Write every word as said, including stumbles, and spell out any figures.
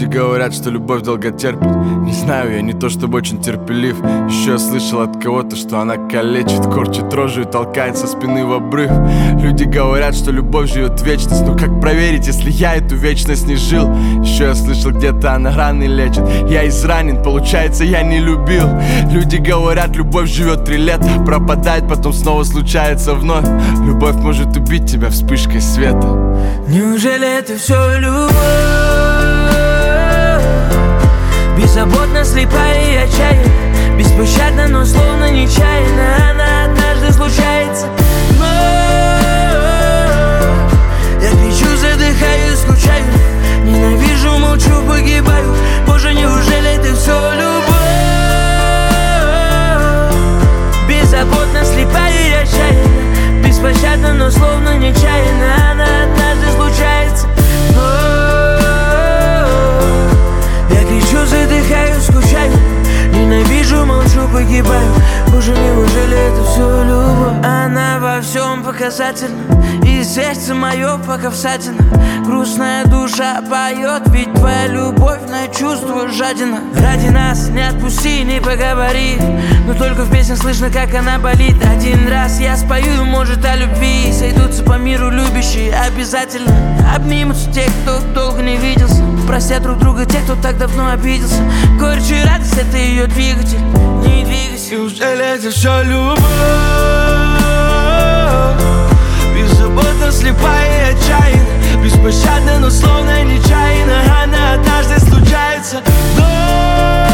говорят, что любовь долго терпит. Не знаю, я не то чтобы очень терпелив. Еще я слышал от кого-то, что она калечит, корчит рожу и толкает со спины в обрыв. Люди говорят, что любовь живет вечность. Но как проверить, если я эту вечность не жил? Еще я слышал, где-то она раны лечит. Я изранен, получается, я не любил. Люди говорят, любовь живет три лета, пропадает, потом снова случается вновь. Любовь может убить тебя вспышкой света. Неужели это все любовь? Беззаботно, слепая и отчаянна, беспощадна, но словно нечаянно. Она однажды случается вновь. Я кричу, задыхаюсь, скучаю, ненавижу, молчу, погибаю. Боже, неужели это все любовь? Беззаботно, слепая и отчаянна, беспощадна, но словно нечаянно. Она однажды случается вновь. Я кричу, задыхаюсь, скучаю, ненавижу, молчу, погибаю. Боже, неужели это все любовь? Она во всем показательна, и сердце мое пока всадина. Грустная душа поет, ведь твоя любовь на чувство жадина. Ради нас не отпусти, не поговори, но только в песне слышно, как она болит. Один раз я спою, может, о любви, сойдутся по миру любящие обязательно. Обнимутся те, кто долго не виделся, простят друг друга те, кто так давно обиделся. Горечь и радость — это ее двигатель, не двигайся. Неужели это все любовь? Беззаботно, слепая и отчаянна, беспощадна, но словно нечаянно. Она однажды случается вновь.